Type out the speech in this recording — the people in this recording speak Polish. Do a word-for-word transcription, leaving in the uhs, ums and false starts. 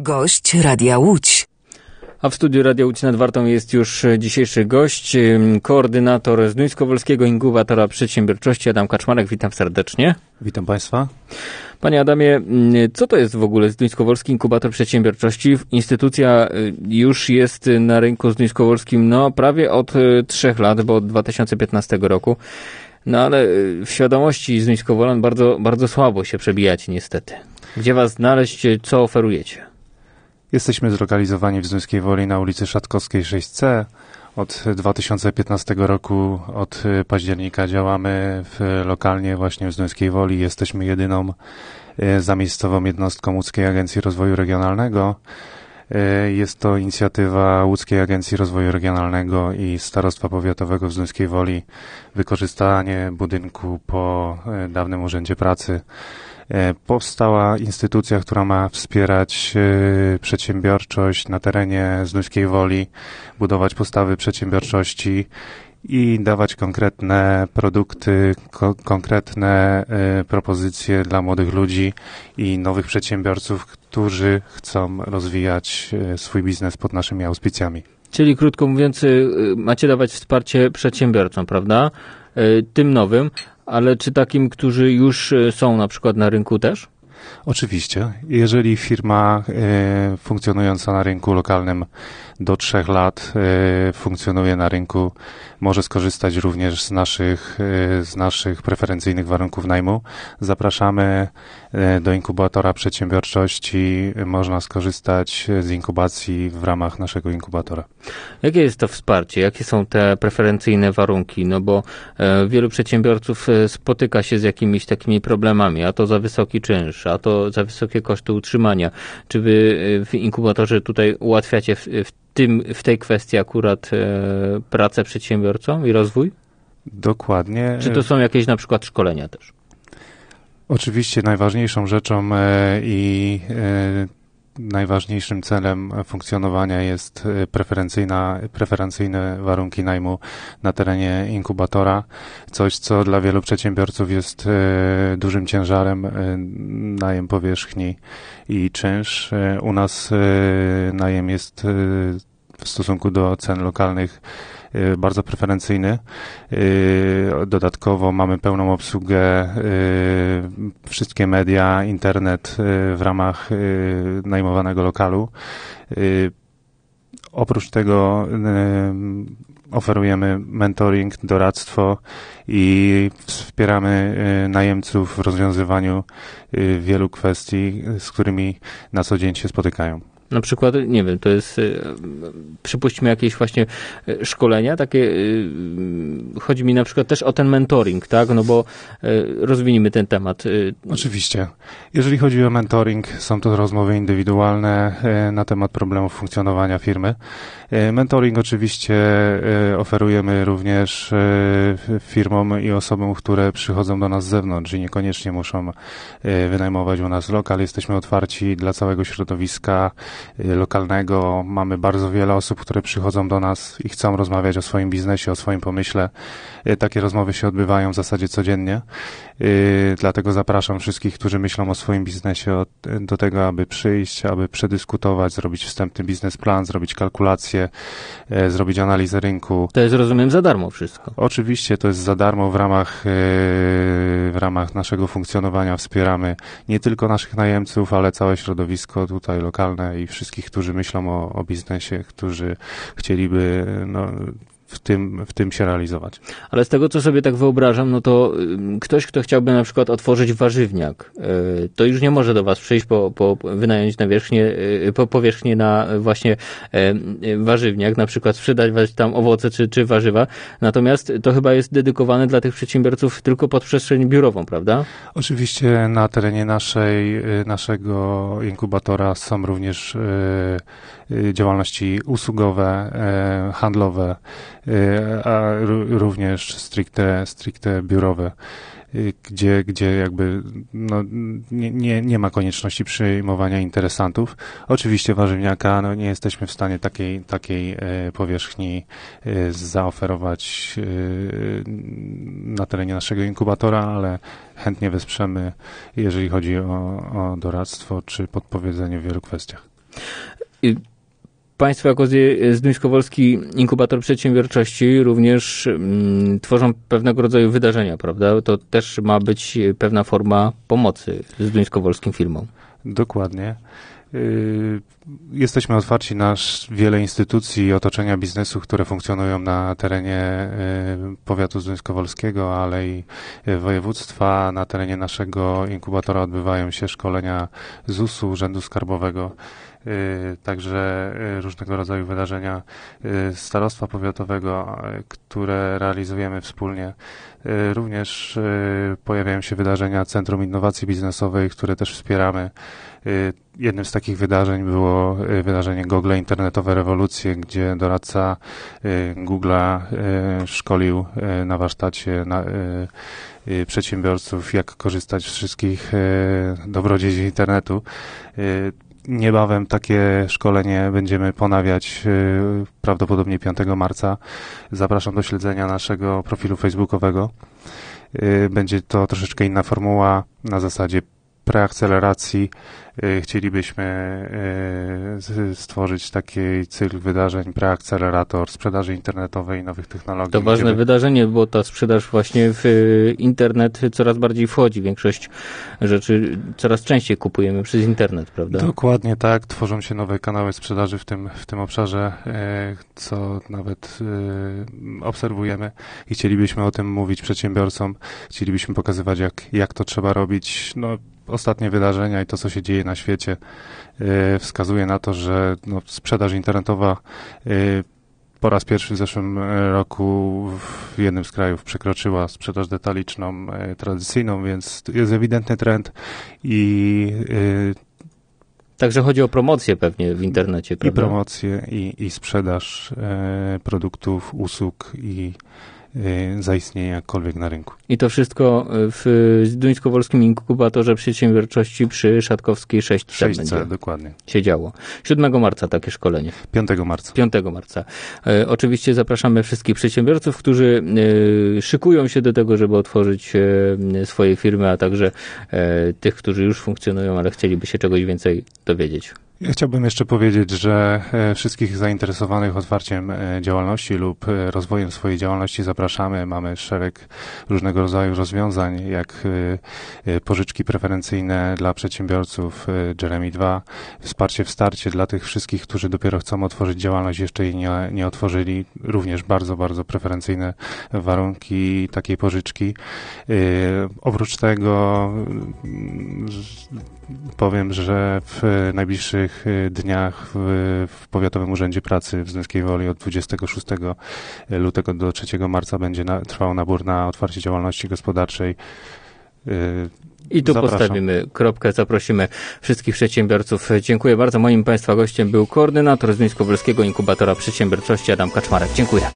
Gość Radia Łódź. A w studiu Radia Łódź nad Wartą jest już dzisiejszy gość, koordynator Zduńskowolskiego Inkubatora Przedsiębiorczości Adam Kaczmarek. Witam serdecznie. Witam Państwa. Panie Adamie, co to jest w ogóle Zduńskowolski Inkubator Przedsiębiorczości? Instytucja już jest na rynku zduńskowolskim no prawie od trzech lat, bo od dwa tysiące piętnastego roku. No ale w świadomości Zduńskowolan bardzo, bardzo słabo się przebijacie niestety. Gdzie was znaleźć, co oferujecie? Jesteśmy zlokalizowani w Zduńskiej Woli na ulicy Szatkowskiej sześć C. Od dwa tysiące piętnastego roku, od października działamy w, lokalnie właśnie w Zduńskiej Woli. Jesteśmy jedyną zamiejscową jednostką Łódzkiej Agencji Rozwoju Regionalnego. Jest to inicjatywa Łódzkiej Agencji Rozwoju Regionalnego i Starostwa Powiatowego w Zduńskiej Woli. Wykorzystanie budynku po dawnym Urzędzie Pracy. Powstała instytucja, która ma wspierać przedsiębiorczość na terenie Zduńskiej Woli, budować postawy przedsiębiorczości i dawać konkretne produkty, ko- konkretne y, propozycje dla młodych ludzi i nowych przedsiębiorców, którzy chcą rozwijać y, swój biznes pod naszymi auspicjami. Czyli krótko mówiąc, y, macie dawać wsparcie przedsiębiorcom, prawda? Y, tym nowym, ale czy takim, którzy już są na przykład na rynku też? Oczywiście. Jeżeli firma y, funkcjonująca na rynku lokalnym do trzech lat y, funkcjonuje na rynku, może skorzystać również z naszych, y, z naszych preferencyjnych warunków najmu. Zapraszamy y, do inkubatora przedsiębiorczości. Można skorzystać z inkubacji w ramach naszego inkubatora. Jakie jest to wsparcie? Jakie są te preferencyjne warunki? No bo e, wielu przedsiębiorców spotyka się z jakimiś takimi problemami, a to za wysoki czynsz, a to za wysokie koszty utrzymania. Czy wy w inkubatorze tutaj ułatwiacie w, w tym, w tej kwestii akurat e, pracę przedsiębiorcom i rozwój? Dokładnie. Czy to są jakieś na przykład szkolenia też? Oczywiście najważniejszą rzeczą e, i e, najważniejszym celem funkcjonowania jest preferencyjna, preferencyjne warunki najmu na terenie inkubatora. Coś, co dla wielu przedsiębiorców jest e, dużym ciężarem, e, najem powierzchni i czynsz. E, u nas e, najem jest e, w stosunku do cen lokalnych bardzo preferencyjny. Dodatkowo mamy pełną obsługę, wszystkie media, internet w ramach najmowanego lokalu. Oprócz tego oferujemy mentoring, doradztwo i wspieramy najemców w rozwiązywaniu wielu kwestii, z którymi na co dzień się spotykają. Na przykład, nie wiem, to jest, przypuśćmy jakieś właśnie szkolenia, takie, chodzi mi na przykład też o ten mentoring, tak, no bo rozwinijmy ten temat. Oczywiście. Jeżeli chodzi o mentoring, są to rozmowy indywidualne na temat problemów funkcjonowania firmy. Mentoring oczywiście oferujemy również firmom i osobom, które przychodzą do nas z zewnątrz i niekoniecznie muszą wynajmować u nas lokal. Jesteśmy otwarci dla całego środowiska lokalnego. Mamy bardzo wiele osób, które przychodzą do nas i chcą rozmawiać o swoim biznesie, o swoim pomyśle. Takie rozmowy się odbywają w zasadzie codziennie. Dlatego zapraszam wszystkich, którzy myślą o swoim biznesie, do tego, aby przyjść, aby przedyskutować, zrobić wstępny biznesplan, zrobić kalkulacje, zrobić analizę rynku. To jest, rozumiem, za darmo wszystko. Oczywiście to jest za darmo. W ramach, w ramach naszego funkcjonowania wspieramy nie tylko naszych najemców, ale całe środowisko tutaj lokalne i wszystkich, którzy myślą o, o biznesie, którzy chcieliby no, w tym, w tym się realizować. Ale z tego, co sobie tak wyobrażam, no to ktoś, kto chciałby na przykład otworzyć warzywniak, to już nie może do was przyjść po, po wynająć nawierzchnię, po powierzchnię na właśnie warzywniak, na przykład sprzedać tam owoce czy, czy warzywa. Natomiast to chyba jest dedykowane dla tych przedsiębiorców tylko pod przestrzeń biurową, prawda? Oczywiście na terenie naszej, naszego inkubatora są również działalności usługowe, handlowe, a również stricte, stricte biurowe, gdzie, gdzie jakby no, nie, nie, nie ma konieczności przyjmowania interesantów. Oczywiście warzywniaka no, nie jesteśmy w stanie takiej, takiej powierzchni zaoferować na terenie naszego inkubatora, ale chętnie wesprzemy, jeżeli chodzi o, o doradztwo czy podpowiedzenie w wielu kwestiach. I Państwo jako Zduńskowolski Inkubator Przedsiębiorczości również mm, tworzą pewnego rodzaju wydarzenia, prawda? To też ma być pewna forma pomocy zduńskowolskim firmom. Dokładnie. Jesteśmy otwarci na wiele instytucji i otoczenia biznesu, które funkcjonują na terenie powiatu zduńskowolskiego, ale i województwa. Na terenie naszego inkubatora odbywają się szkolenia z U S u, Urzędu Skarbowego, także różnego rodzaju wydarzenia starostwa powiatowego, które realizujemy wspólnie. Również pojawiają się wydarzenia Centrum Innowacji Biznesowej, które też wspieramy. Jednym z takich wydarzeń było wydarzenie Google Internetowe Rewolucje, gdzie doradca Google'a szkolił na warsztacie na przedsiębiorców, jak korzystać z wszystkich dobrodziejstw internetu. Niebawem takie szkolenie będziemy ponawiać prawdopodobnie piątego marca. Zapraszam do śledzenia naszego profilu facebookowego. Będzie to troszeczkę inna formuła na zasadzie preakceleracji. Chcielibyśmy stworzyć taki cykl wydarzeń, preakcelerator sprzedaży internetowej i nowych technologii. To ważne by... wydarzenie, bo ta sprzedaż właśnie w internet coraz bardziej wchodzi. Większość rzeczy coraz częściej kupujemy przez internet, prawda? Dokładnie tak. Tworzą się nowe kanały sprzedaży w tym, w tym obszarze, co nawet obserwujemy i chcielibyśmy o tym mówić przedsiębiorcom. Chcielibyśmy pokazywać, jak, jak to trzeba robić. No, ostatnie wydarzenia i to, co się dzieje na świecie, yy, wskazuje na to, że no, sprzedaż internetowa yy, po raz pierwszy w zeszłym roku w jednym z krajów przekroczyła sprzedaż detaliczną yy, tradycyjną, więc jest ewidentny trend i yy, Także chodzi o promocję pewnie w internecie, prawda? I promocję, i, i sprzedaż yy, produktów, usług i zaistnieje jakkolwiek na rynku. I to wszystko w Zduńskowolskim Inkubatorze Przedsiębiorczości przy Szatkowskiej sześć C. sześć C, dokładnie. Się działo. siódmego marca takie szkolenie. piątego marca. piątego marca. E, oczywiście zapraszamy wszystkich przedsiębiorców, którzy e, szykują się do tego, żeby otworzyć e, swoje firmy, a także e, tych, którzy już funkcjonują, ale chcieliby się czegoś więcej dowiedzieć. Ja chciałbym jeszcze powiedzieć, że wszystkich zainteresowanych otwarciem działalności lub rozwojem swojej działalności zapraszamy. Mamy szereg różnego rodzaju rozwiązań, jak pożyczki preferencyjne dla przedsiębiorców, Jeremy dwa, wsparcie w starcie dla tych wszystkich, którzy dopiero chcą otworzyć działalność, jeszcze jej nie, nie otworzyli. Również bardzo, bardzo preferencyjne warunki takiej pożyczki. Oprócz tego powiem, że w najbliższych dniach w, w Powiatowym Urzędzie Pracy w Zduńskiej Woli od dwudziestego szóstego lutego do trzeciego marca będzie na, trwał nabór na otwarcie działalności gospodarczej. I tu Zapraszam. Postawimy kropkę, zaprosimy wszystkich przedsiębiorców. Dziękuję bardzo. Moim Państwa gościem był koordynator Zduńskowolskiego Inkubatora Przedsiębiorczości Adam Kaczmarek. Dziękuję.